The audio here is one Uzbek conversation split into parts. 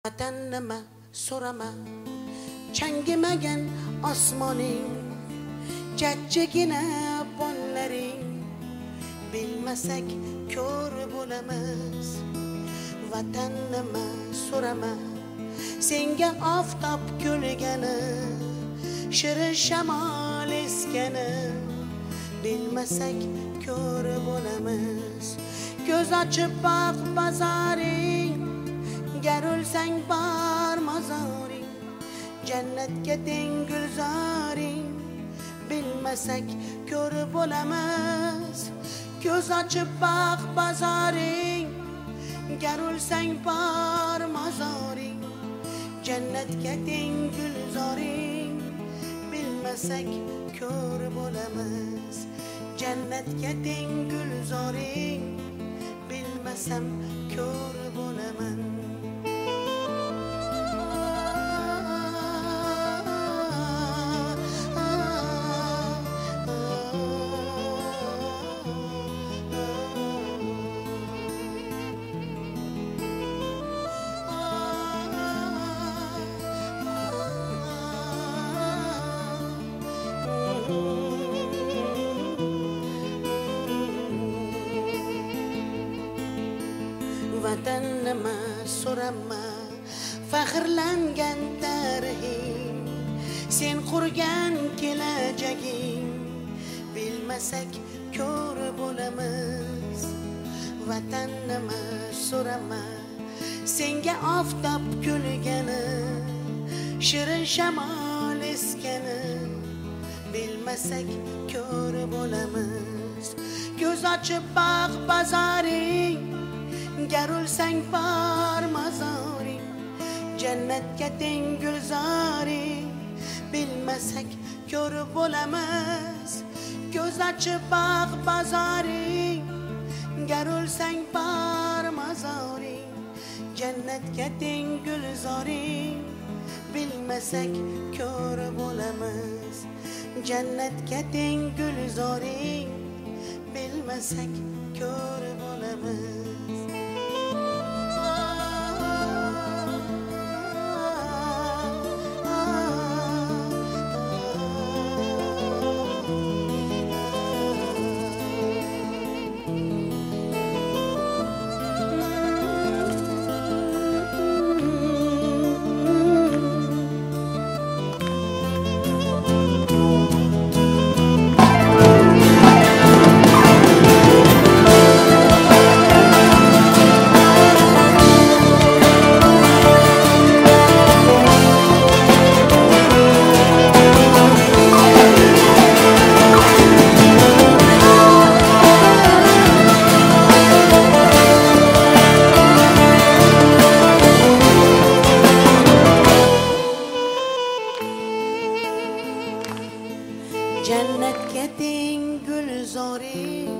Vatan nima so'rama, changimagan osmoning, jajjigina bonlaring, bilmasak ko'r bo'lamiz. Vatan nima so'rama, senga oftob kulgani, shirin shamol esgani, bilmasak ko'r bo'lamiz. Ko'z ochib boq bazoring, gar o'lsang bor mozoring, jannatga teng gulzoring, bilmasak ko'r bo'lamiz. Ko'z ochib boq bazoring, gar o'lsang bor mozoring, jannatga teng gulzoring, bilmasak ko'r bo'lamiz. Jannatga teng gulzoring, bilmasam ko'r bo'laman. Vatan nima so'rama, faxrlangan tarixing, sen qurgan kelajaging, bilmasak ko'r bo'lamiz. Vatan nima so'rama, senga oftob kulgani, shirin shamol esgani, bilmasak ko'r bo'lamiz. Ko'z ochib boq bazoring, gar o'lsang bor mozoring, jannatga teng gulzoring, bilmasak ko'r bo'lamiz. Ko'z ochib boq bazoring, gar o'lsang bor mozoring, jannatga teng gulzoring, bilmasak ko'r bo'lamiz. Jannatga teng gulzoring, bilmasak ko'r bo'lamiz. Jannatga teng gulzoring,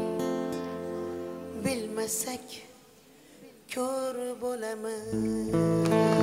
bilmasak ko'r bo'lamiz.